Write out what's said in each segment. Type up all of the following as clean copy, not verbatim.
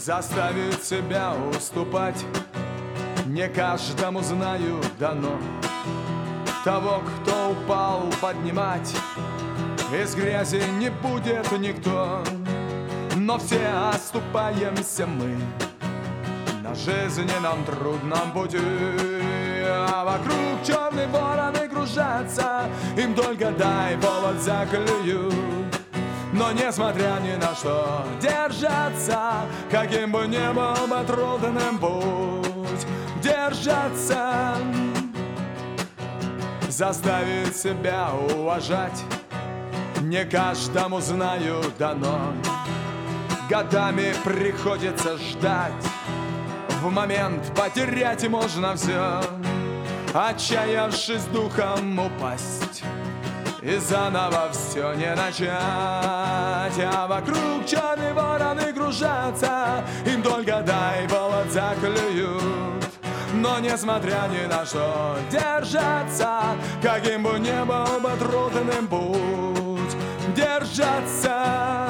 Заставить себя уступать не каждому, знаю, дано. Того, кто упал, поднимать из грязи не будет никто. Но все оступаемся мы на жизненном трудном пути. А вокруг черные вороны кружатся, им только дай повод заклюют. Но несмотря ни на что держаться, каким бы ни был бы трудным путь, держаться. Заставить себя уважать не каждому, знаю, дано. Годами приходится ждать, в момент потерять можно все, отчаявшись духом упасть и заново все не начать. А вокруг черные вороны кружатся, им только дай повод заклюют. Но несмотря ни на что держаться, каким бы ни был бы трудным путь, держаться.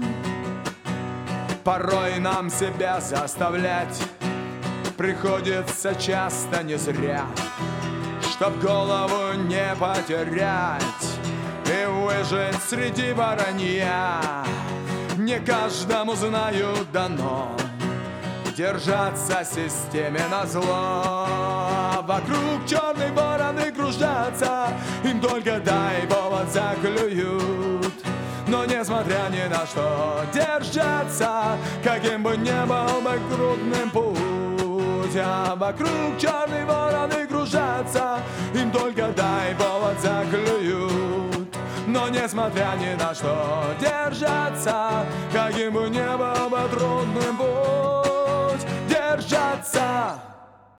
Порой нам себя заставлять приходится часто не зря, чтоб голову не потерять и выжить среди воронья. Не каждому, знаю, дано держаться системе назло. Вокруг черные вороны кружатся, им только дай повод заклюют. Но несмотря ни на что держаться, каким бы ни был бы трудным путь. А вокруг черные вороны кружатся, им только дай повод заклюют. Но несмотря ни на что держаться, каким бы ни был бы трудным путь.